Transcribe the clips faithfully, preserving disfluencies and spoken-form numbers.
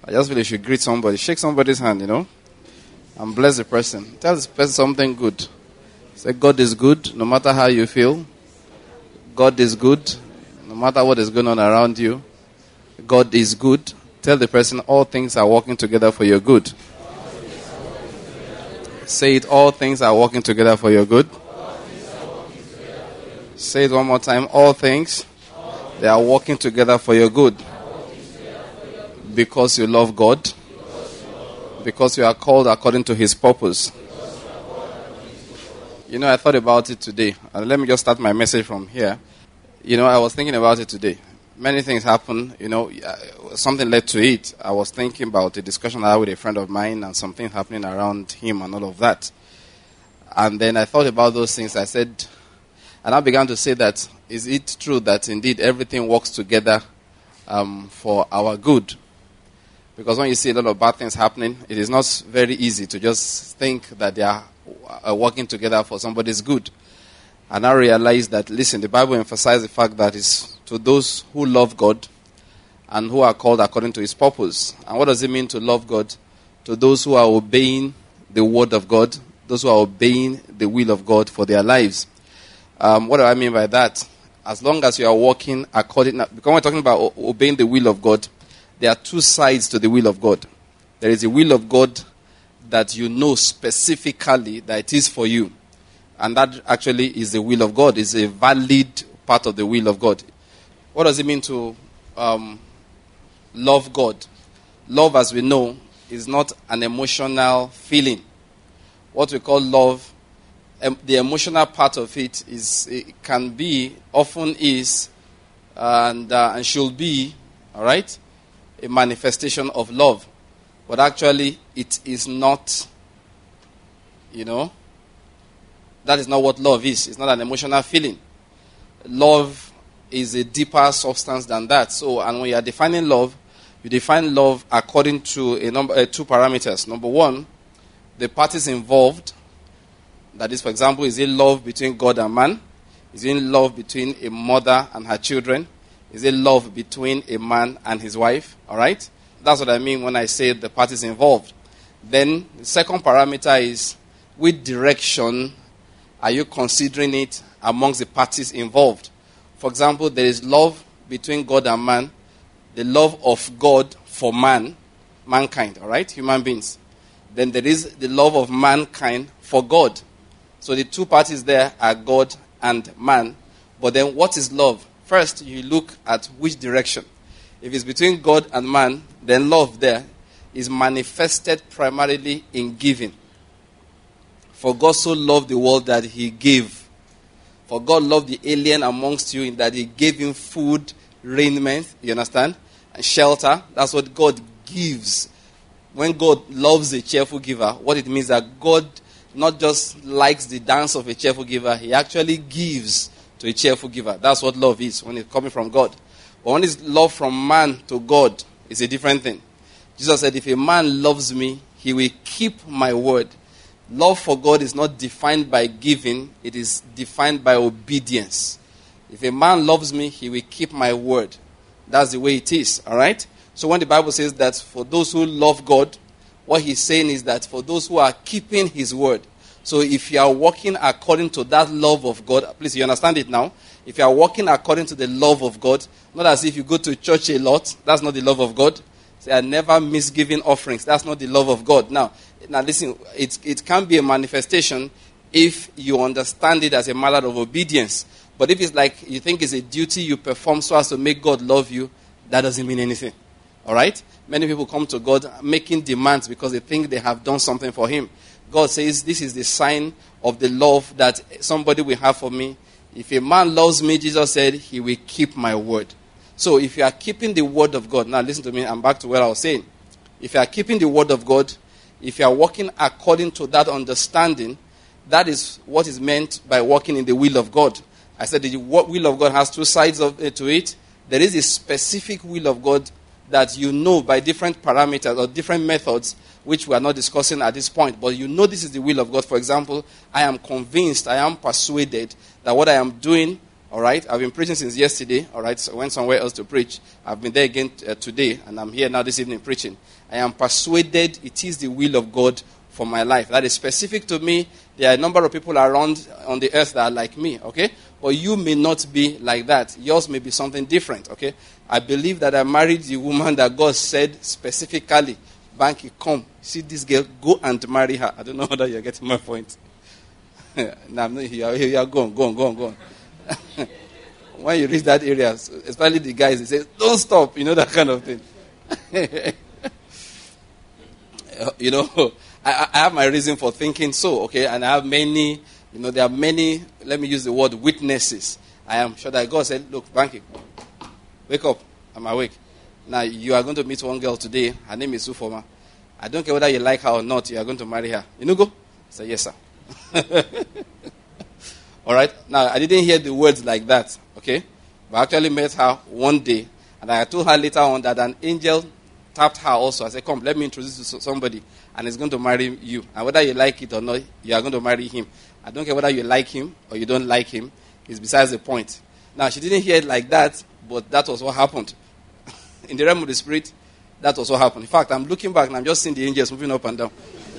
I just feel you should greet somebody. Shake somebody's hand, you know, and bless the person. Tell this person something good. Say, God is good no matter how you feel. God is good no matter what is going on around you. God is good. Tell the person all things are working together for your good. Say it, all things are working together for your good. Say it one more time. All things, they are working together for your good. Because you love God. Because you are called according to His purpose. You know, I thought about it today. And let me just start my message from here. You know, I was thinking about it today. Many things happen. You know, something led to it. I was thinking about a discussion I had with a friend of mine and something happening around him and all of that. And then I thought about those things. I said, and I began to say that, is it true that indeed everything works together um, for our good? Because when you see a lot of bad things happening, it is not very easy to just think that they are uh, working together for somebody's good. And I realized that, listen, the Bible emphasizes the fact that it's to those who love God and who are called according to His purpose. And what does it mean to love God? To those who are obeying the word of God, those who are obeying the will of God for their lives. Um, what do I mean by that? As long as you are walking according, because we're talking about obeying the will of God, there are two sides to the will of God. There is a will of God that you know specifically that it is for you. And that actually is the will of God. It's a valid part of the will of God. What does it mean to um, love God? Love, as we know, is not an emotional feeling. What we call love, um, the emotional part of it is, it can be, often is, and, uh, and should be, all right, a manifestation of love. But actually, it is not, you know, that is not what love is. It's not an emotional feeling. Love is a deeper substance than that. So, and when you are defining love, you define love according to a number, uh, two parameters. Number one, the parties involved. That is, for example, is it love between God and man? Is it love between a mother and her children? Is it love between a man and his wife? All right? That's what I mean when I say the parties involved. Then the second parameter is which direction are you considering it amongst the parties involved? For example, there is love between God and man, the love of God for man, mankind, all right, human beings. Then there is the love of mankind for God. So the two parties there are God and man. But then what is love? First, you look at which direction. If it's between God and man, then love there is manifested primarily in giving. For God so loved the world that He gave. For God loved the alien amongst you in that He gave him food, raiment, you understand? And shelter. That's what God gives. When God loves a cheerful giver, what it means that God not just likes the dance of a cheerful giver, He actually gives to a cheerful giver. That's what love is when it's coming from God. But when it's love from man to God, it's a different thing. Jesus said, if a man loves me, he will keep my word. Love for God is not defined by giving, it is defined by obedience. If a man loves me, he will keep my word. That's the way it is, all right? So when the Bible says that for those who love God, what He's saying is that for those who are keeping His word. So if you are walking according to that love of God, please, you understand it now? If you are walking according to the love of God, not as if you go to church a lot, that's not the love of God. Say, I never miss giving offerings. That's not the love of God. Now, now listen, it, it can be a manifestation if you understand it as a matter of obedience. But if it's like you think it's a duty you perform so as to make God love you, that doesn't mean anything. All right? Many people come to God making demands because they think they have done something for Him. God says, this is the sign of the love that somebody will have for me. If a man loves me, Jesus said, he will keep my word. So if you are keeping the word of God, now listen to me, I'm back to what I was saying. If you are keeping the word of God, if you are walking according to that understanding, that is what is meant by walking in the will of God. I said the will of God has two sides of it to it. There is a specific will of God that you know by different parameters or different methods, which we are not discussing at this point. But you know this is the will of God. For example, I am convinced, I am persuaded that what I am doing All right, I've been preaching since yesterday. All right, so I went somewhere else to preach. I've been there again uh, today, and I'm here now this evening preaching. I am persuaded it is the will of God for my life. That is specific to me. There are a number of people around on the earth that are like me, okay? But you may not be like that. Yours may be something different, okay? I believe that I married the woman that God said specifically, Banky, come, see this girl, go and marry her. I don't know whether you're getting my point. No, I'm not here. Here you are, go on, go on, go on, go on. When you reach that area, especially the guys, they say, don't stop, you know, that kind of thing. You know, I, I have my reason for thinking so, okay, and I have many, you know, there are many, let me use the word witnesses. I am sure that God said, look, Banky, wake up, I'm awake. Now, you are going to meet one girl today, her name is Ufoma. I don't care whether you like her or not, you are going to marry her. You know, go? I said, yes, sir. All right. Now, I didn't hear the words like that, okay? But I actually met her one day, and I told her later on that an angel tapped her also. I said, come, let me introduce you to somebody, and he's going to marry you. And whether you like it or not, you are going to marry him. I don't care whether you like him or you don't like him. It's besides the point. Now, she didn't hear it like that, but that was what happened. In the realm of the spirit, that was what happened. In fact, I'm looking back, and I'm just seeing the angels moving up and down.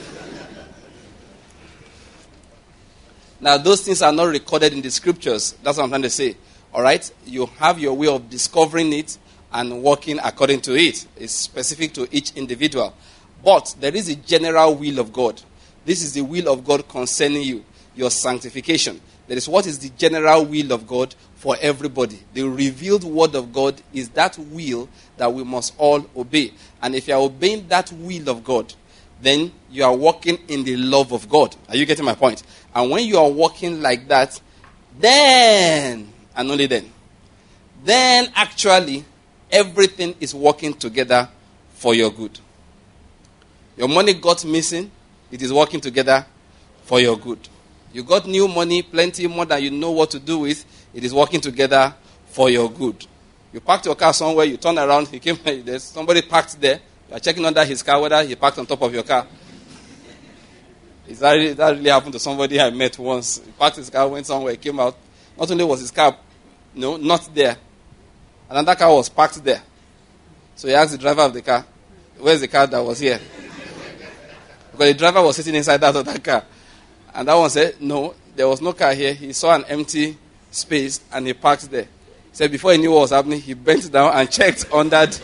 Now, those things are not recorded in the scriptures. That's what I'm trying to say. All right? You have your way of discovering it and working according to it. It's specific to each individual. But there is a general will of God. This is the will of God concerning you, your sanctification. That is what is the general will of God for everybody. The revealed word of God is that will that we must all obey. And if you are obeying that will of God, then you are walking in the love of God. Are you getting my point? And when you are walking like that, then, and only then, then actually everything is working together for your good. Your money got missing, it is working together for your good. You got new money, plenty more than you know what to do with, it is working together for your good. You parked your car somewhere, you turn around, he came, there's somebody parked there. You are checking under his car whether he parked on top of your car. Is that, really, that really happened to somebody I met once. He parked his car, went somewhere, came out. Not only was his car no, not there, another car was parked there. So he asked the driver of the car, where's the car that was here? Because the driver was sitting inside that other car. And that one said, no, there was no car here. He saw an empty space and he parked there. He said before he knew what was happening, he bent down and checked under the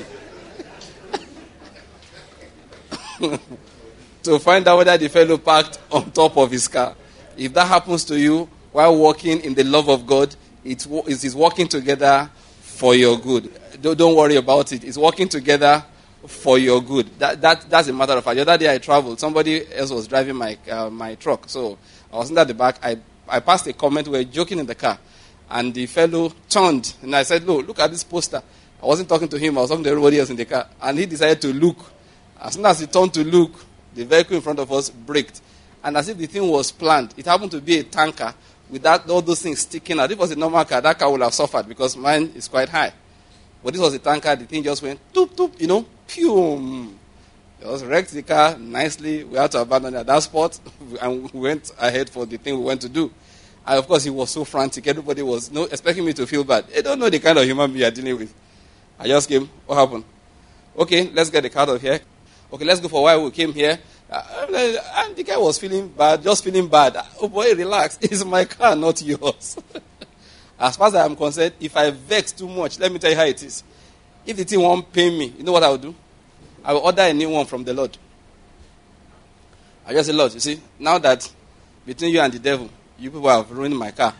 to find out whether the fellow parked on top of his car. If that happens to you while walking in the love of God, it is working together for your good. Don't, don't worry about it. It's working together for your good. That, that That's a matter of fact. The other day I traveled. Somebody else was driving my uh, my truck. So I was at the back. I, I passed a comment. We were joking in the car. And the fellow turned. And I said, no, look at this poster. I wasn't talking to him. I was talking to everybody else in the car. And he decided to look. As soon as he turned to look, the vehicle in front of us braked. And as if the thing was planned, it happened to be a tanker with that, all those things sticking out. If it was a normal car, that car would have suffered because mine is quite high. But this was a tanker, the thing just went, toop, toop, you know, pew. It was wrecked the car nicely. We had to abandon it at that spot and we went ahead for the thing we went to do. And of course, he was so frantic. Everybody was no, expecting me to feel bad. They don't know the kind of human being you are dealing with. I just came, what happened? Okay, let's get the car out of here. Okay, let's go for why we came here. Uh, and the guy was feeling bad, just feeling bad. Oh boy, relax. It's my car, not yours. As far as I am concerned, if I vex too much, let me tell you how it is. If the thing won't pay me, you know what I will do? I will order a new one from the Lord. I just say, Lord, you see, now that between you and the devil, you people have ruined my car.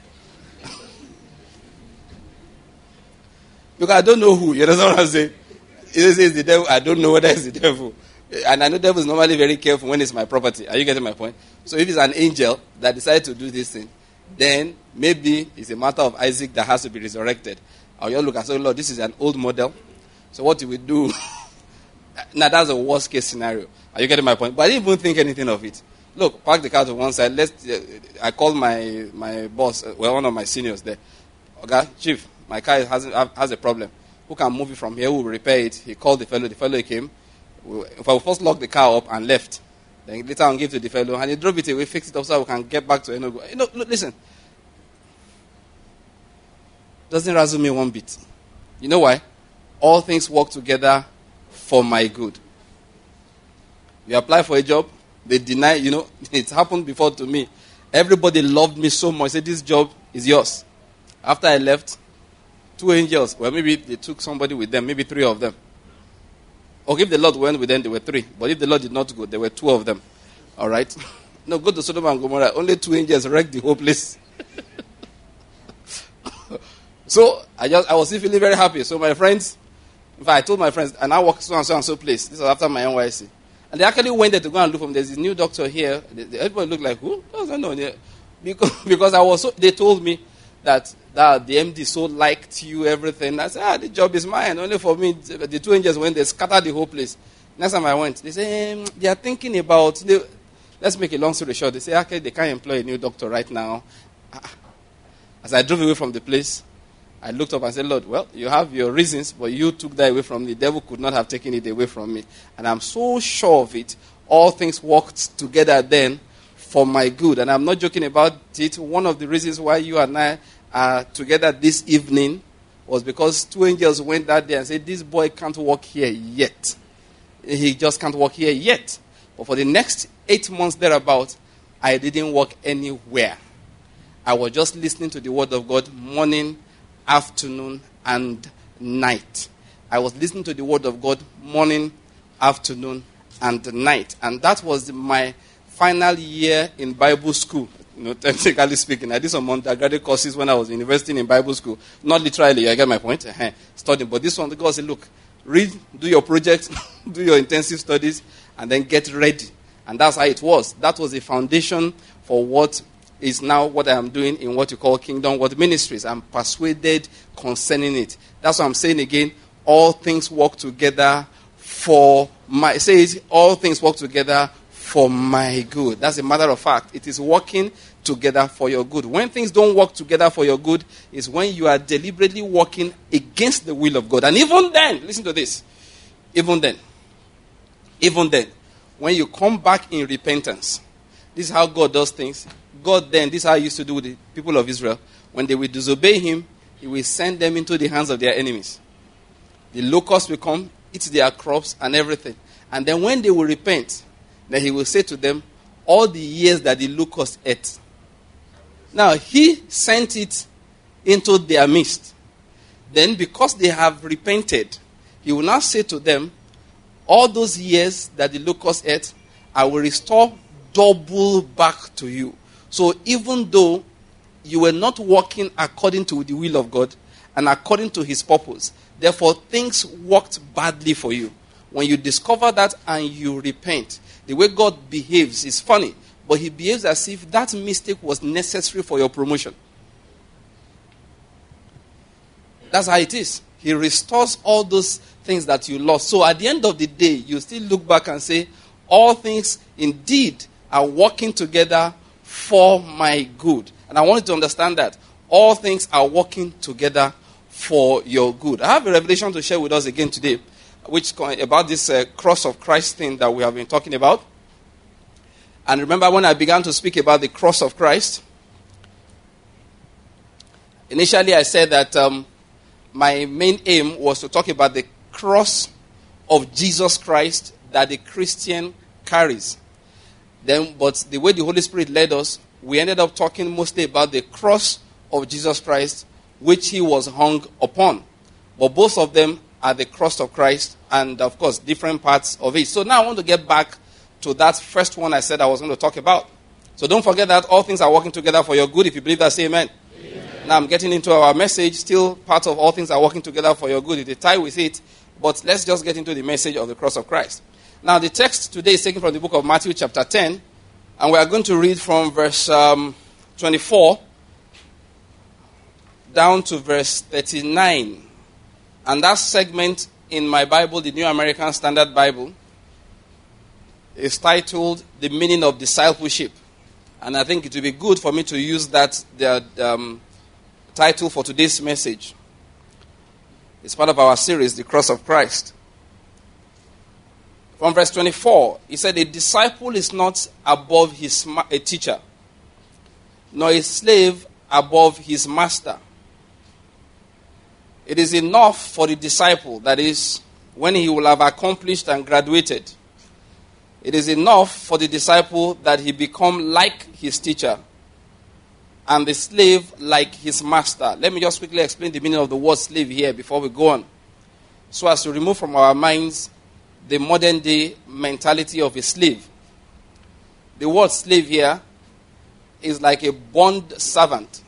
Because I don't know who. You understand what I'm saying? It is the devil. I don't know whether it's the devil. And I know the devil is normally very careful when it's my property. Are you getting my point? So if it's an angel that decided to do this thing, then maybe it's a matter of Isaac that has to be resurrected. I'll just look and say, Lord, this is an old model. So what do we do? Now that's a worst case scenario. Are you getting my point? But I didn't even think anything of it. Look, park the car to one side. Let's. Uh, I called my my boss, uh, well, one of my seniors there. Okay, chief, my car has has a problem. Who can move it from here? Who will repair it? He called the fellow. The fellow came. If I will first lock the car up and left, then later on give to the fellow, and he drove it away, fixed it up so we can get back to Enugu. You know, look, listen. Doesn't razzle me one bit. You know why? All things work together for my good. You apply for a job, they deny, you know, it happened before to me. Everybody loved me so much. Said, this job is yours. After I left, two angels, well, maybe they took somebody with them, maybe three of them. Or if the Lord went with them, there were three. But if the Lord did not go, there were two of them. All right? No, go to Sodom and Gomorrah. Only two angels wrecked the whole place. So, I just I was still feeling very happy. So my friends, in fact, I told my friends, and I walk so and so and so place. This was after my N Y C. And they actually went there to go and look for me. There's this new doctor here. Everybody looked like, who? I don't know. Because, because I was so, they told me that, that the M D so liked you, everything. I said, ah, the job is mine. Only for me. The two angels went, they scattered the whole place. Next time I went, they said, um, they are thinking about, they, let's make a long story short. They say, okay, they can't employ a new doctor right now. As I drove away from the place, I looked up and said, Lord, well, you have your reasons, but you took that away from me. The devil could not have taken it away from me. And I'm so sure of it. All things worked together then for my good. And I'm not joking about it. One of the reasons why you and I are together this evening was because two angels went that day and said, this boy can't walk here yet. He just can't walk here yet. But for the next eight months thereabout, I didn't walk anywhere. I was just listening to the word of God morning, afternoon, and night. I was listening to the word of God morning, afternoon, and night. And that was my final year in Bible school. You know, technically speaking, I did some undergraduate courses when I was in university in Bible school. Not literally, I get my point. Uh-huh, studying. But this one, the God said, look, read, do your project, do your intensive studies, and then get ready. And that's how it was. That was the foundation for what is now what I am doing in what you call Kingdom Word Ministries. I'm persuaded concerning it. That's what I'm saying again. All things work together for my... It says, all things work together for my good. That's a matter of fact. It is working together for your good. When things don't work together for your good, is when you are deliberately working against the will of God. And even then, listen to this. Even then, even then, when you come back in repentance, this is how God does things. God then, this is how he used to do with the people of Israel. When they will disobey him, he will send them into the hands of their enemies. The locusts will come, eat their crops and everything. And then when they will repent, then he will say to them, all the years that the locusts ate. Now, he sent it into their midst. Then because they have repented, he will now say to them, all those years that the locusts ate, I will restore double back to you. So even though you were not working according to the will of God and according to his purpose, therefore things worked badly for you. When you discover that and you repent, the way God behaves is funny, but he behaves as if that mistake was necessary for your promotion. That's how it is. He restores all those things that you lost. So at the end of the day, you still look back and say, all things indeed are working together for my good. And I want you to understand that. All things are working together for your good. I have a revelation to share with us again today, which about this uh, cross of Christ thing that we have been talking about. And remember when I began to speak about the cross of Christ, initially I said that um, my main aim was to talk about the cross of Jesus Christ that the Christian carries. Then, but the way the Holy Spirit led us, we ended up talking mostly about the cross of Jesus Christ, which he was hung upon. But both of them are the cross of Christ, and of course, different parts of it. So now I want to get back to that first one I said I was going to talk about. So don't forget that all things are working together for your good. If you believe that, say amen. Amen. Now I'm getting into our message. Still part of all things are working together for your good. It's a tie with it. But let's just get into the message of the cross of Christ. Now the text today is taken from the book of Matthew chapter ten. And we are going to read from verse um, twenty-four down to verse thirty-nine. And that segment in my Bible, the New American Standard Bible, is titled The Meaning of Discipleship. And I think it will be good for me to use that the, um, title for today's message. It's part of our series, The Cross of Christ. From verse twenty-four, he said, a disciple is not above his ma- a teacher, nor a slave above his master. It is enough for the disciple, that is, when he will have accomplished and graduated. It is enough for the disciple that he become like his teacher, and the slave like his master. Let me just quickly explain the meaning of the word slave here before we go on, so as to remove from our minds the modern day mentality of a slave. The word slave here is like a bond servant.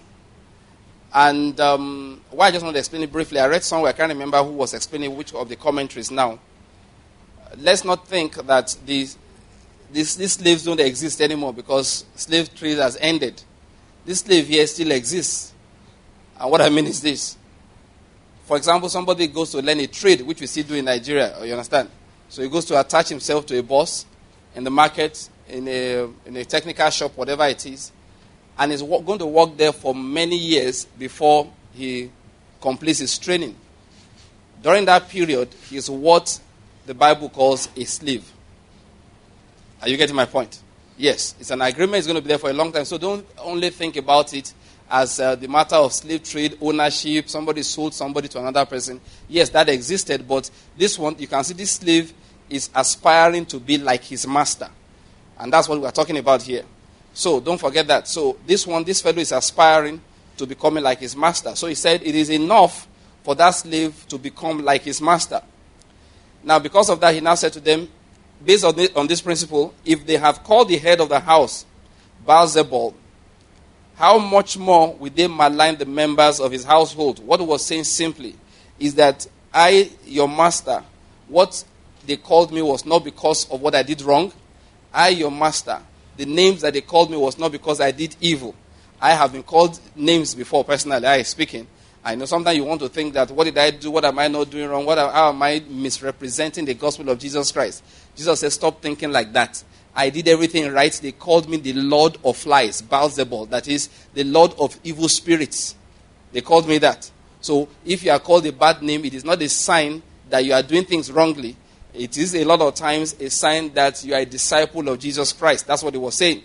And um, why I just want to explain it briefly, I read somewhere, I can't remember who was explaining which of the commentaries now. Let's not think that these, these, these slaves don't exist anymore because slave trade has ended. This slave here still exists. And what I mean is this. For example, somebody goes to learn a trade, which we still do in Nigeria, you understand? So he goes to attach himself to a boss in the market, in a, in a technical shop, whatever it is, and is going to work there for many years before he completes his training. During that period, he is what the Bible calls a slave. Are you getting my point? Yes, it's an agreement. It's going to be there for a long time. So don't only think about it as uh, the matter of slave trade, ownership, somebody sold somebody to another person. Yes, that existed, but this one, you can see this slave is aspiring to be like his master. And that's what we're talking about here. So don't forget that. So this one, this fellow is aspiring to becoming like his master. So he said it is enough for that slave to become like his master. Now because of that, he now said to them, based on this, on this principle, if they have called the head of the house Beelzebul, how much more will they malign the members of his household? What he was saying simply is that I, your master, what they called me was not because of what I did wrong. I, your master, the names that they called me was not because I did evil. I have been called names before, personally, I speaking. I know sometimes you want to think that, what did I do? What am I not doing wrong? What, how am I misrepresenting the gospel of Jesus Christ? Jesus said, stop thinking like that. I did everything right. They called me the Lord of Lies, Beelzebul, that is, the Lord of Evil Spirits. They called me that. So if you are called a bad name, it is not a sign that you are doing things wrongly. It is a lot of times a sign that you are a disciple of Jesus Christ. That's what he was saying.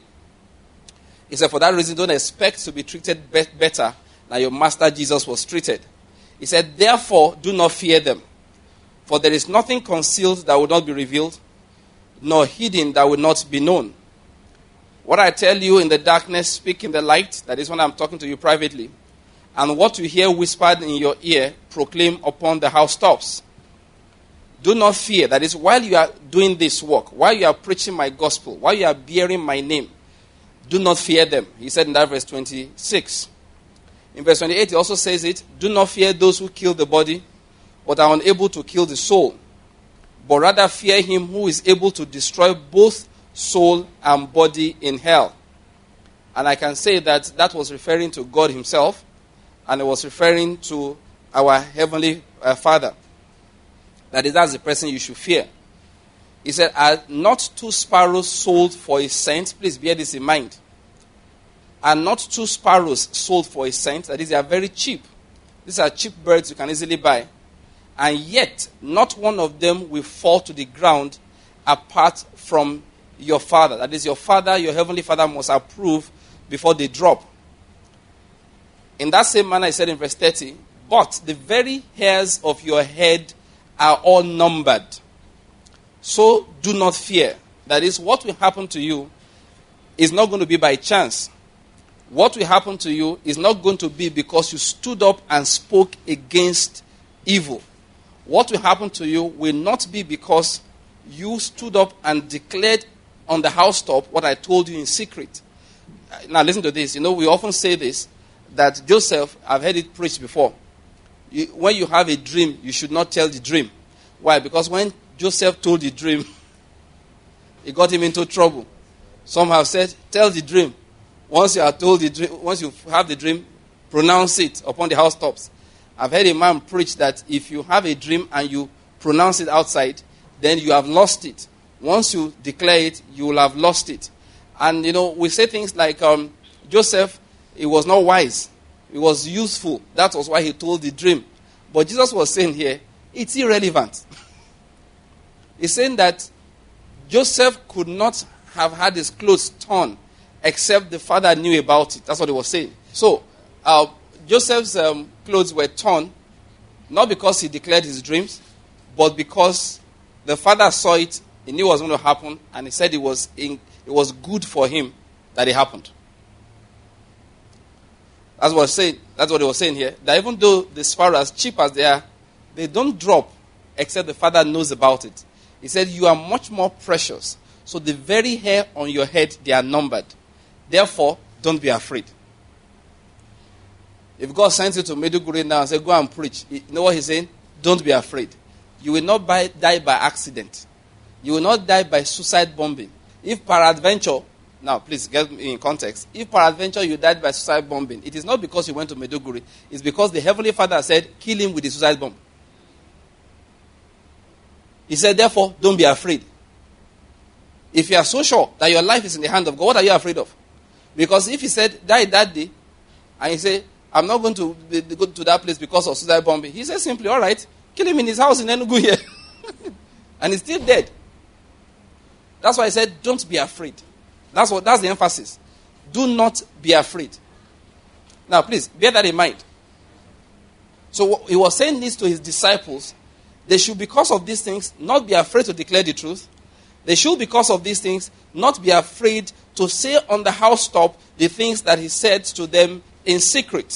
He said, for that reason, don't expect to be treated be- better than your master Jesus was treated. He said, therefore, do not fear them. For there is nothing concealed that will not be revealed, nor hidden that will not be known. What I tell you in the darkness, speak in the light. That is when I'm talking to you privately. And what you hear whispered in your ear, proclaim upon the housetops. Do not fear. That is, while you are doing this work, while you are preaching my gospel, while you are bearing my name, do not fear them. He said in that verse twenty-six. In verse twenty-eight, he also says it, do not fear those who kill the body, but are unable to kill the soul. But rather fear him who is able to destroy both soul and body in hell. And I can say that that was referring to God himself, and it was referring to our heavenly uh, Father. That is, that's the person you should fear. He said, are not two sparrows sold for a cent? Please bear this in mind. Are not two sparrows sold for a cent? That is, they are very cheap. These are cheap birds you can easily buy. And yet, not one of them will fall to the ground apart from your Father. That is, your Father, your heavenly Father must approve before they drop. In that same manner, he said in verse thirty, but the very hairs of your head are all numbered. So do not fear. That is, what will happen to you is not going to be by chance. What will happen to you is not going to be because you stood up and spoke against evil. What will happen to you will not be because you stood up and declared on the housetop what I told you in secret. Now listen to this. You know, we often say this, that Joseph, I've heard it preached before. You, when you have a dream, you should not tell the dream. Why? Because when Joseph told the dream, it got him into trouble. Some have said, tell the dream. Once you are told the dream, once you have the dream, pronounce it upon the housetops. I've heard a man preach that if you have a dream and you pronounce it outside, then you have lost it. Once you declare it, you will have lost it. And, you know, we say things like, um, Joseph, he was not wise. He was useful. That was why he told the dream. But Jesus was saying here, it's irrelevant. He's saying that Joseph could not have had his clothes torn except the father knew about it. That's what he was saying. So, uh, Joseph's um, clothes were torn Not because he declared his dreams, but because the father saw it, he knew what was going to happen, and he said it was in, it was good for him that it happened. That's what saying. That's what he was saying here. That even though the sparrows, as cheap as they are, they don't drop except the father knows about it. He said, "You are much more precious. So the very hair on your head, they are numbered. Therefore, don't be afraid." If God sends you to Maiduguri now and says, "Go and preach," you know what he's saying? Don't be afraid. You will not by, die by accident. You will not die by suicide bombing. If peradventure, now please get me in context. If peradventure you died by suicide bombing, it is not because you went to Maiduguri. It's because the Heavenly Father said, "Kill him with the suicide bomb." He said, therefore, don't be afraid. If you are so sure that your life is in the hand of God, what are you afraid of? Because if he said, "Die that day," and he said, "I'm not going to go to that place because of suicide bombing," he said simply, "All right, kill him in his house in Enugu here." And he's still dead. That's why he said, don't be afraid. That's what. That's the emphasis. Do not be afraid. Now, please, bear that in mind. So he was saying this to his disciples. They should, because of these things, not be afraid to declare the truth. They should, because of these things, not be afraid to say on the housetop the things that he said to them in secret.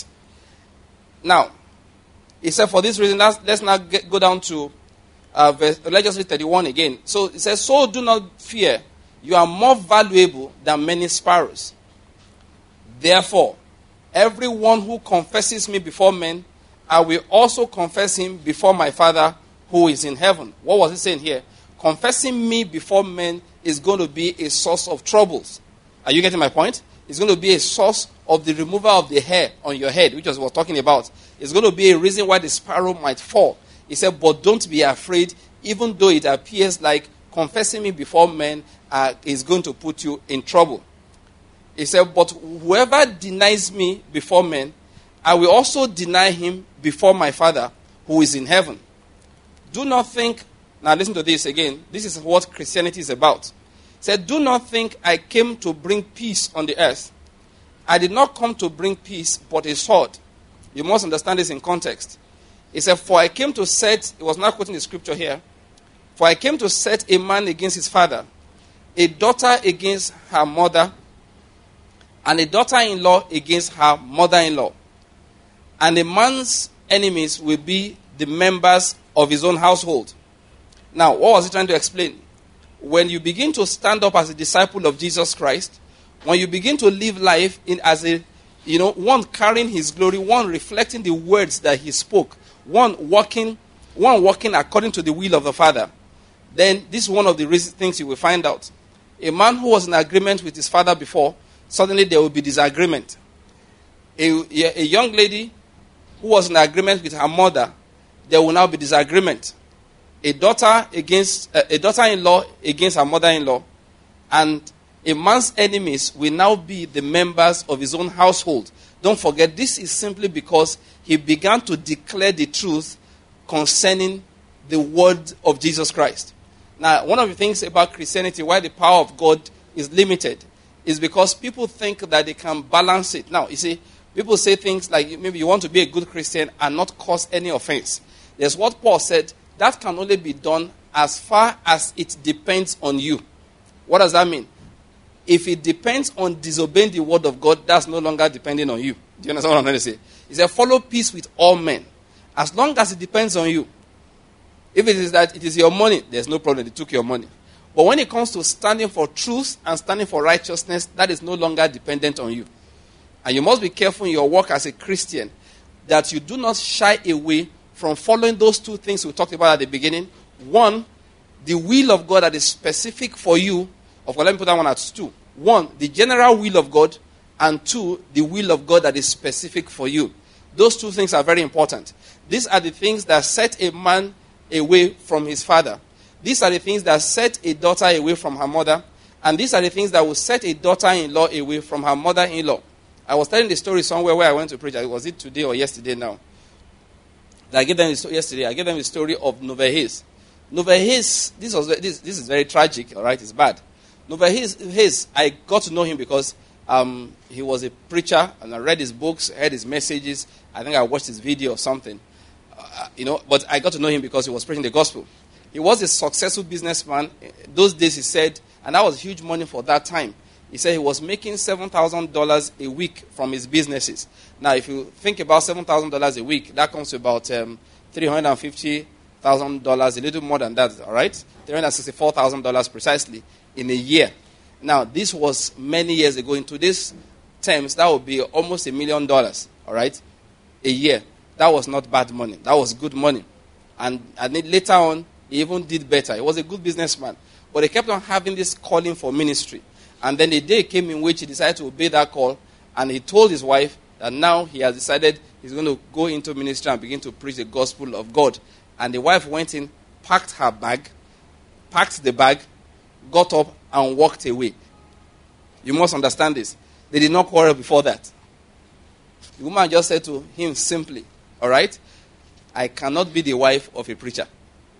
Now, he said, for this reason, let's, let's now get, go down to uh, verse, let's just read thirty-one again. So it says, "So do not fear. You are more valuable than many sparrows. Therefore, everyone who confesses me before men, I will also confess him before my Father who is in heaven." What was he saying here? Confessing me before men is going to be a source of troubles. Are you getting my point? It's going to be a source of the removal of the hair on your head, which is what we're talking about. It's going to be a reason why the sparrow might fall. He said, but don't be afraid, even though it appears like confessing me before men uh, is going to put you in trouble. He said, but whoever denies me before men, I will also deny him before my Father who is in heaven. Do not think, now listen to this again, this is what Christianity is about. He said, do not think I came to bring peace on the earth. I did not come to bring peace, but a sword. You must understand this in context. He said, for I came to set, he was not quoting the scripture here, for I came to set a man against his father, a daughter against her mother, and a daughter-in-law against her mother-in-law. And a man's enemies will be the members of his own household. Now, what was he trying to explain? When you begin to stand up as a disciple of Jesus Christ, when you begin to live life in as a, you know, one carrying his glory, one reflecting the words that he spoke, one walking, one walking according to the will of the Father, then this is one of the reasons, things you will find out. A man who was in agreement with his father before, suddenly there will be disagreement. A, a young lady who was in agreement with her mother, there will now be disagreement. A daughter against uh, a daughter-in-law against her mother-in-law, and a man's enemies will now be the members of his own household. Don't forget, this is simply because he began to declare the truth concerning the word of Jesus Christ. Now, one of the things about Christianity, why the power of God is limited, is because people think that they can balance it. Now, you see, people say things like, maybe you want to be a good Christian and not cause any offense. There's what Paul said, that can only be done as far as it depends on you. What does that mean? If it depends on disobeying the word of God, that's no longer depending on you. Do you understand what I'm trying to say? He said, follow peace with all men. As long as it depends on you. If it is that it is your money, there's no problem. They took your money. But when it comes to standing for truth and standing for righteousness, that is no longer dependent on you. And you must be careful in your work as a Christian that you do not shy away from following those two things we talked about at the beginning. One, the will of God that is specific for you. Of course, let me put that one as two. One, the general will of God. And two, the will of God that is specific for you. Those two things are very important. These are the things that set a man away from his father. These are the things that set a daughter away from her mother. And these are the things that will set a daughter-in-law away from her mother-in-law. I was telling the story somewhere where I went to preach. Was it today or yesterday now? I gave them the story yesterday. I gave them the story of Novehes. Novehes, this was this this is very tragic. All right, it's bad. Novehes, I got to know him because um, he was a preacher, and I read his books, heard his messages. I think I watched his video or something. uh, you know, but I got to know him because he was preaching the gospel. He was a successful businessman. Those days, he said, and that was huge money for that time. He said he was making seven thousand dollars a week from his businesses. Now, if you think about seven thousand dollars a week, that comes to about um, three hundred fifty thousand dollars, a little more than that, all right? three hundred sixty-four thousand dollars precisely in a year. Now, this was many years ago. In today's terms, that would be almost a million dollars, all right, a year. That was not bad money. That was good money. And, and then later on, he even did better. He was a good businessman. But he kept on having this calling for ministry. And then the day came in which he decided to obey that call, and he told his wife that now he has decided he's going to go into ministry and begin to preach the gospel of God. And the wife went in, packed her bag, packed the bag, got up, and walked away. You must understand this. They did not quarrel before that. The woman just said to him simply, all right, I cannot be the wife of a preacher.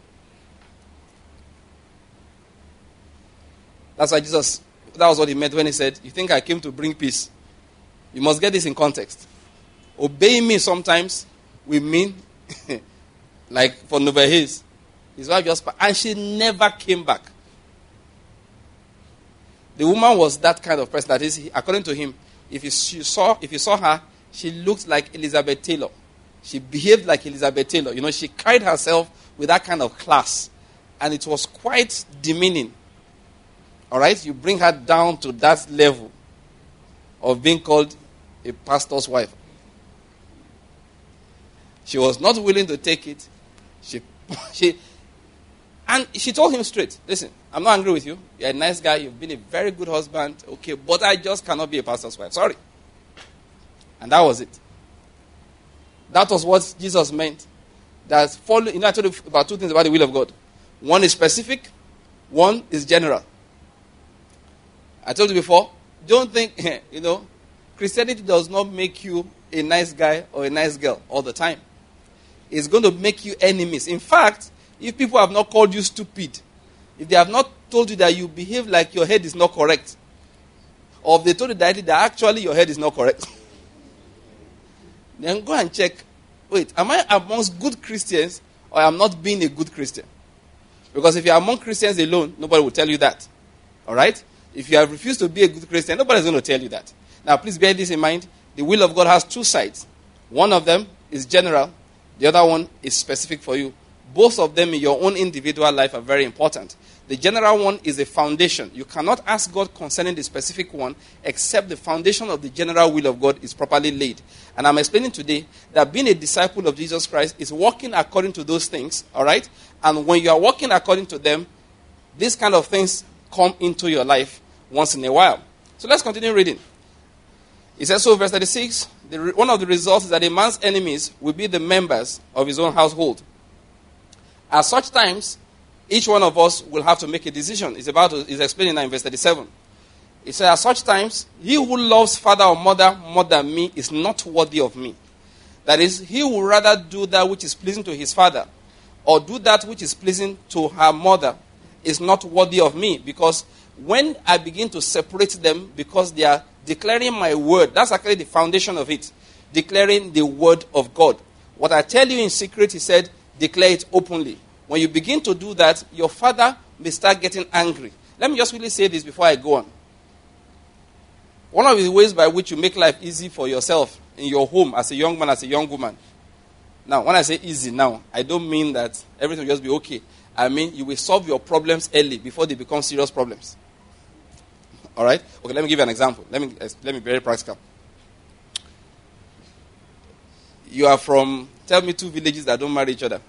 That's why Jesus, that was what he meant when he said, you think I came to bring peace? You must get this in context. Obeying me sometimes will mean, like for Nova Hills, his wife just, and she never came back. The woman was that kind of person. That is, according to him, if you saw, if you saw her, she looked like Elizabeth Taylor. She behaved like Elizabeth Taylor. You know, she carried herself with that kind of class. And it was quite demeaning. All right? You bring her down to that level of being called a pastor's wife. She was not willing to take it. She, she, and she told him straight, listen, I'm not angry with you. You're a nice guy. You've been a very good husband. Okay, but I just cannot be a pastor's wife. Sorry. And that was it. That was what Jesus meant. That follow, you know, I told you about two things about the will of God. One is specific. One is general. I told you before, don't think, you know, Christianity does not make you a nice guy or a nice girl all the time. It's going to make you enemies. In fact, if people have not called you stupid, if they have not told you that you behave like your head is not correct, or if they told you that, that actually your head is not correct, then go and check, wait, am I amongst good Christians or am I not being a good Christian? Because if you are among Christians alone, nobody will tell you that. All right? If you have refused to be a good Christian, nobody is going to tell you that. Now, please bear this in mind. The will of God has two sides. One of them is general. The other one is specific for you. Both of them in your own individual life are very important. The general one is a foundation. You cannot ask God concerning the specific one except the foundation of the general will of God is properly laid. And I'm explaining today that being a disciple of Jesus Christ is walking according to those things, all right? And when you are walking according to them, these kind of things come into your life once in a while. So let's continue reading. It says so, verse thirty-six, the, one of the results is that a man's enemies will be the members of his own household. At such times, each one of us will have to make a decision. It's about to, it's explaining now in verse thirty-seven. It says, at such times, he who loves father or mother more than me is not worthy of me. That is, he will rather do that which is pleasing to his father, or do that which is pleasing to her mother, is not worthy of me. Because when I begin to separate them, because they are declaring my word, that's actually the foundation of it. Declaring the word of God. What I tell you in secret, he said, declare it openly. When you begin to do that, your father may start getting angry. Let me just really say this before I go on. One of the ways by which you make life easy for yourself in your home as a young man, as a young woman. Now, when I say easy now, I don't mean that everything will just be okay. I mean you will solve your problems early before they become serious problems. All right? Okay, let me give you an example. Let me, let me be very practical. You are from, tell me two villages that don't marry each other.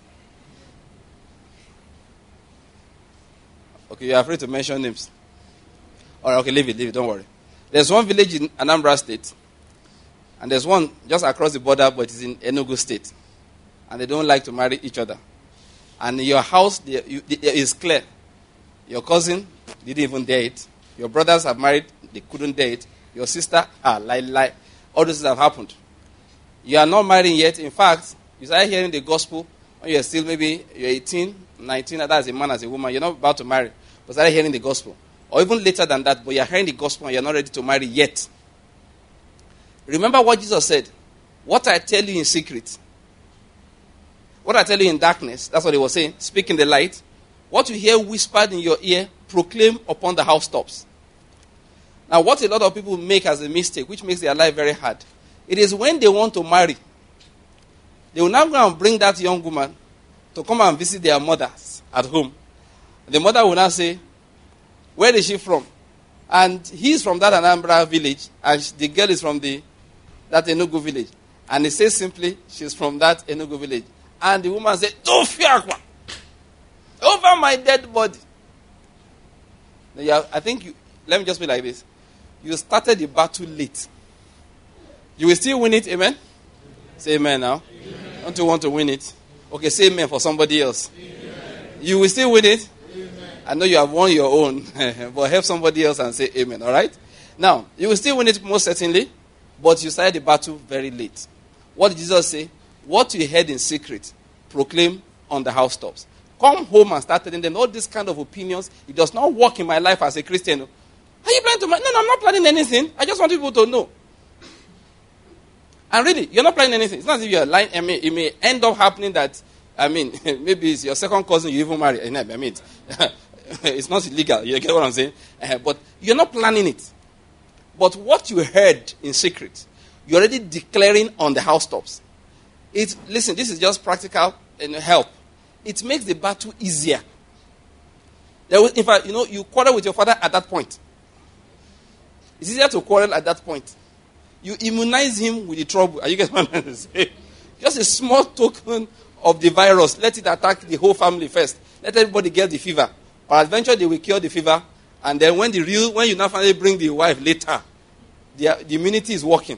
Okay, you're afraid to mention names. All right, okay, leave it, leave it, don't worry. There's one village in Anambra State, and there's one just across the border, but it's in Enugu State. And they don't like to marry each other. And in your house, they, you, it is clear. Your cousin didn't even dare it. Your brothers have married, they couldn't dare it. Your sister, ah, lie, lie. All these things have happened. You are not married yet. In fact, you started hearing the gospel when you're still maybe you're eighteen, nineteen, that's a man, as a woman. You're not about to marry, but started hearing the gospel. Or even later than that, but you're hearing the gospel and you're not ready to marry yet. Remember what Jesus said. What I tell you in secret, What I tell you in darkness, that's what he was saying, speak in the light. What you hear whispered in your ear, proclaim upon the housetops. Now, what a lot of people make as a mistake, which makes their life very hard, it is when they want to marry, they will now go and bring that young woman to come and visit their mothers at home. The mother will now say, where is she from? And he's from that Anambra village, and the girl is from the that Enugu village. And he says simply, she's from that Enugu village. And the woman said, don't fear over my dead body. Now, I think, you, let me just be like this. You started the battle late. You will still win it, amen? Say amen now. Amen. Don't you want to win it? Okay, say amen for somebody else. Amen. You will still win it? Amen. I know you have won your own, but help somebody else and say amen, all right? Now, you will still win it most certainly, but you started the battle very late. What did Jesus say? What you heard in secret, proclaim on the housetops. Come home and start telling them all these kind of opinions. It does not work in my life as a Christian. Are you planning to marry? No, no, I'm not planning anything. I just want people to know. And really, you're not planning anything. It's not as if you're lying. I mean, it may end up happening that, I mean, maybe it's your second cousin you even marry. I mean, it's not illegal. You get what I'm saying? Uh, but you're not planning it. But what you heard in secret, you're already declaring on the housetops. It, listen, this is just practical and help. It makes the battle easier. There was, in fact, you know, you quarrel with your father at that point. It's easier to quarrel at that point. You immunize him with the trouble. Are you getting what I'm saying? Just a small token of the virus. Let it attack the whole family first. Let everybody get the fever. But eventually they will cure the fever. And then when the real, when you now finally bring the wife later, the, the immunity is working.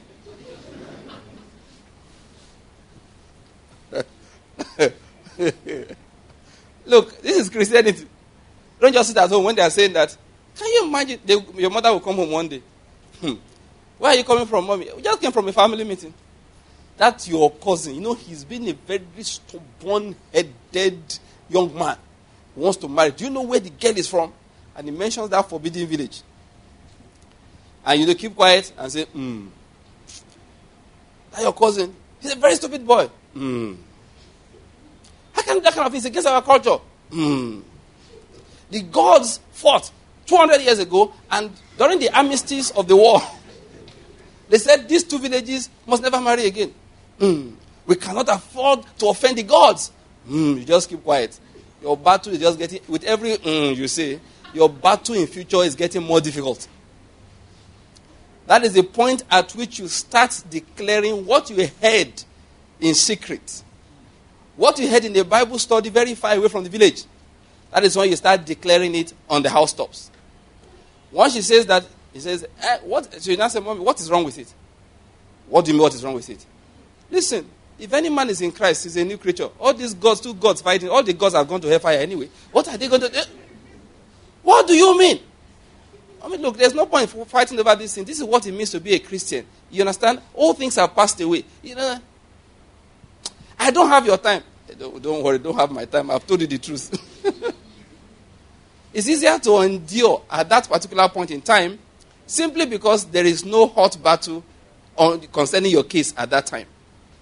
Look, this is Christianity. Don't just sit at home when they are saying that. Can you imagine? They, your mother will come home one day. Hmm. Where are you coming from, mommy? We just came from a family meeting. That's your cousin. You know, he's been a very stubborn-headed young man who wants to marry. Do you know where the girl is from? And he mentions that forbidden village. And you know, keep quiet and say, hmm. That's your cousin. He's a very stupid boy. Hmm. How can that kind of thing is against our culture? Hmm. The gods fought two hundred years ago, and during the armistice of the war, they said these two villages must never marry again. Hmm. We cannot afford to offend the gods. Hmm. You just keep quiet. Your battle is just getting, with every hmm you say, your battle in future is getting more difficult. That is the point at which you start declaring what you heard in secret. What you heard in the Bible study very far away from the village. That is when you start declaring it on the housetops. Once she says that, he says, eh, what? So you now say, Mommy, what is wrong with it? What do you mean what is wrong with it? Listen, if any man is in Christ, he's a new creature. All these gods, two gods fighting, all the gods have gone to hellfire anyway. What are they going to do? What do you mean? I mean, look, there's no point fighting over this thing. This is what it means to be a Christian. You understand? All things have passed away. You know, I don't have your time. Don't, don't worry, don't have my time. I've told you the truth. It's easier to endure at that particular point in time simply because there is no hot battle on, concerning your case at that time.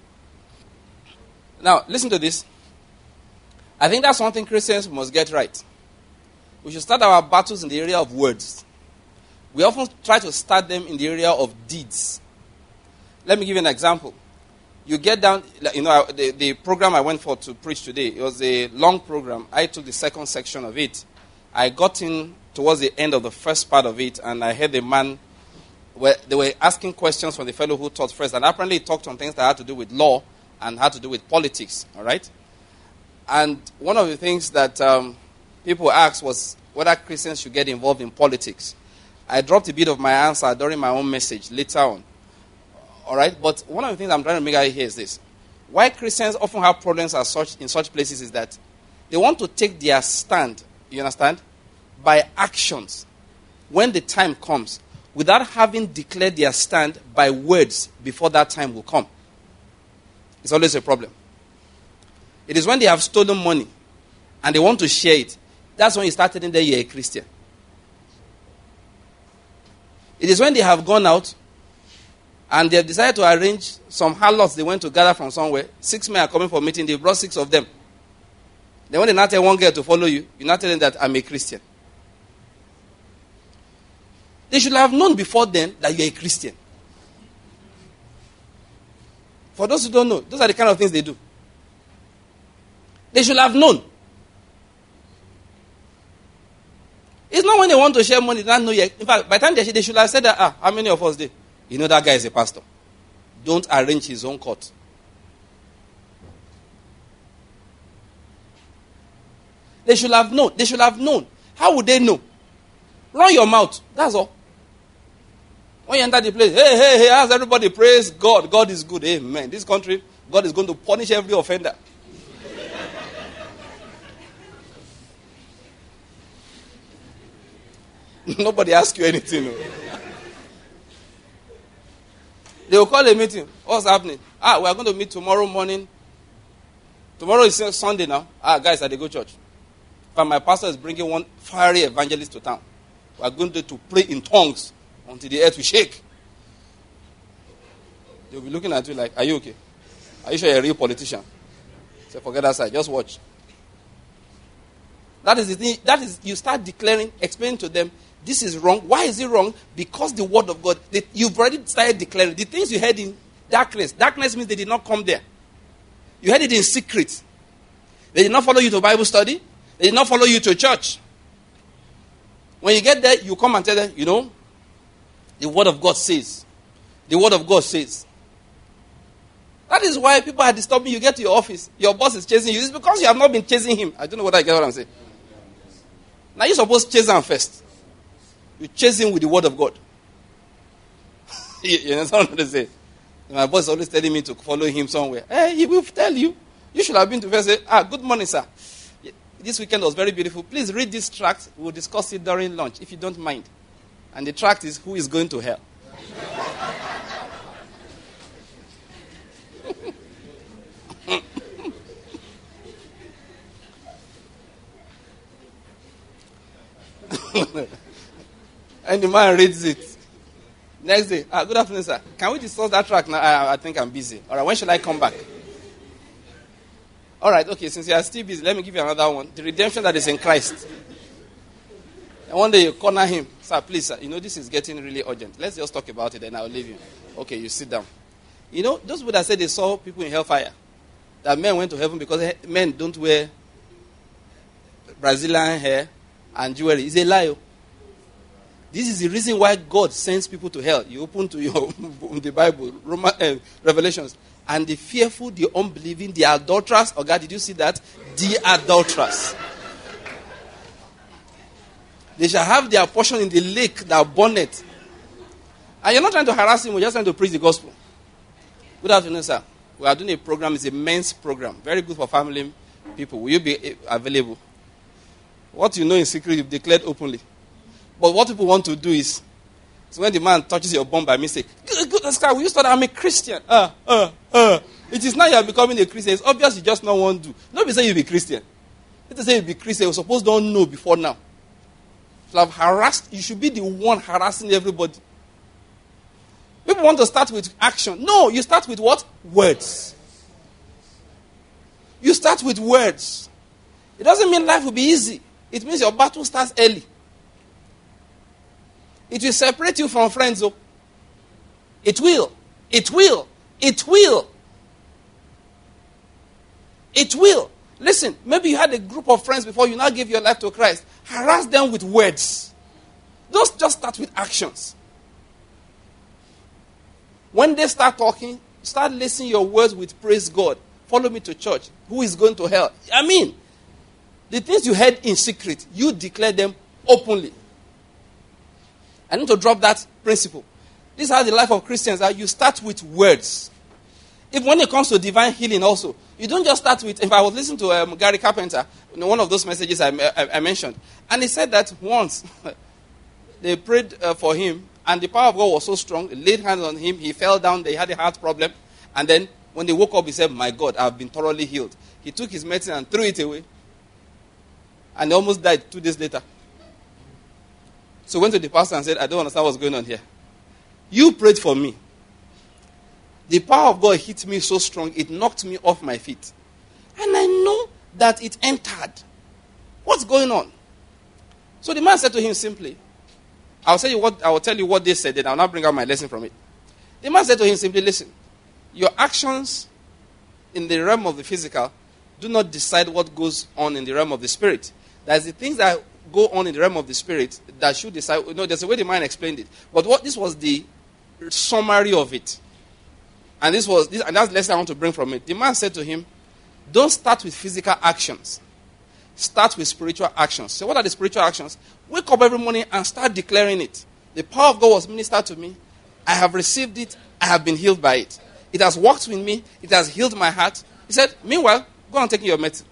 Now, listen to this. I think that's one thing Christians must get right. We should start our battles in the area of words. We often try to start them in the area of deeds. Let me give you an example. You get down, you know, the, the program I went for to preach today, it was a long program. I took the second section of it. I got in towards the end of the first part of it, and I heard the man, where they were asking questions from the fellow who taught first, and apparently he talked on things that had to do with law and had to do with politics, all right? And one of the things that um, people asked was whether Christians should get involved in politics. I dropped a bit of my answer during my own message later on. All right? But one of the things I'm trying to make out here is this. Why Christians often have problems as such in such places is that they want to take their stand, you understand, by actions when the time comes without having declared their stand by words before that time will come. It's always a problem. It is when they have stolen money and they want to share it. That's when you start telling them you're a Christian. It is when they have gone out And they have decided to arrange some harlots they went to gather from somewhere. Six men are coming for a meeting. They brought six of them. Then when they now tell one girl to follow you, you now tell them that I'm a Christian. They should have known before then that you're a Christian. For those who don't know, those are the kind of things they do. They should have known. It's not when they want to share money, they don't know yet. In fact, by the time they share, they should have said that, ah, how many of us did? You know that guy is a pastor. Don't arrange his own court. They should have known. They should have known. How would they know? Run your mouth. That's all. When you enter the place, hey, hey, hey, as everybody praise God. God is good. Amen. This country, God is going to punish every offender. Nobody asks you anything. No. They will call a meeting. What's happening? Ah, we are going to meet tomorrow morning. Tomorrow is Sunday now. Ah, guys, at the go church. But my pastor is bringing one fiery evangelist to town. We are going to, to pray in tongues until the earth will shake. They'll be looking at you like, are you okay? Are you sure you're a real politician? Say, forget that side. Just watch. That is the thing. That is, you start declaring, explaining to them, this is wrong. Why is it wrong? Because the word of God, they, you've already started declaring. The things you heard in darkness. Darkness means they did not come there. You heard it in secret. They did not follow you to Bible study. They did not follow you to church. When you get there, you come and tell them, you know, the word of God says. The word of God says. That is why people are disturbing you. Get to your office. Your boss is chasing you. It's because you have not been chasing him. I don't know whether I get what I'm saying. Now you're supposed to chase him first. You chase him with the word of God. you, you understand what I'm saying? My boss is always telling me to follow him somewhere. Hey, he will tell you. You should have been to first say, ah, good morning, sir. This weekend was very beautiful. Please read this tract. We'll discuss it during lunch, if you don't mind. And the tract is, who is going to hell? And the man reads it. Next day, ah, good afternoon, sir. Can we discuss that track now? I, I think I'm busy. All right, when shall I come back? All right, okay, since you are still busy, let me give you another one. The redemption that is in Christ. And one day you corner him. Sir, please, sir, you know, this is getting really urgent. Let's just talk about it and I'll leave you. Okay, you sit down. You know, those people that said they saw people in hellfire, that men went to heaven because men don't wear Brazilian hair and jewelry. It's a lie. This is the reason why God sends people to hell. You open to your the Bible, Roman, uh, Revelations. And the fearful, the unbelieving, the adulterers. Oh God, did you see that? The adulterers. They shall have their portion in the lake that burneth. And you're not trying to harass him, we're just trying to preach the gospel. Good afternoon, sir. We are doing a program, it's a men's program. Very good for family people. Will you be available? What you know in secret, you've declared openly. But what people want to do is, so when the man touches your bum by mistake, good, good, sir, will you start? I'm a Christian. Uh, uh, uh. It is now you are becoming a Christian. It's obvious you just not want to do. Nobody say you be Christian. If they say you be Christian, you're supposed to don't know before now. You have harassed, you should be the one harassing everybody. People want to start with action. No, you start with what? Words. You start with words. It doesn't mean life will be easy. It means your battle starts early. It will separate you from friends. Oh. It will. It will. It will. It will. Listen, maybe you had a group of friends before you now gave your life to Christ. Harass them with words. Don't just start with actions. When they start talking, start listening your words with praise God. Follow me to church. Who is going to hell? I mean, the things you heard in secret, you declare them openly. I need to drop that principle. This is how the life of Christians are. You start with words. If when it comes to divine healing also, you don't just start with, if I was listening to um, Gary Carpenter, you know, one of those messages I, I, I mentioned, and he said that once they prayed uh, for him, and the power of God was so strong, they laid hands on him, he fell down, they had a heart problem, and then when they woke up, he said, my God, I've been thoroughly healed. He took his medicine and threw it away, and he almost died two days later. So went to the pastor and said, I don't understand what's going on here. You prayed for me. The power of God hit me so strong, it knocked me off my feet. And I know that it entered. What's going on? So the man said to him simply, I'll tell you what I will tell you what they said, then I'll not bring out my lesson from it. The man said to him simply, listen, your actions in the realm of the physical do not decide what goes on in the realm of the spirit. There's the things that go on in the realm of the spirit that should decide. You know, there's a way the man explained it. But what this was the summary of it. And this was this, and that's the lesson I want to bring from it. The man said to him, don't start with physical actions. Start with spiritual actions. So what are the spiritual actions? Wake up every morning and start declaring it. The power of God was ministered to me. I have received it. I have been healed by it. It has worked with me. It has healed my heart. He said, meanwhile, go and take your medicine.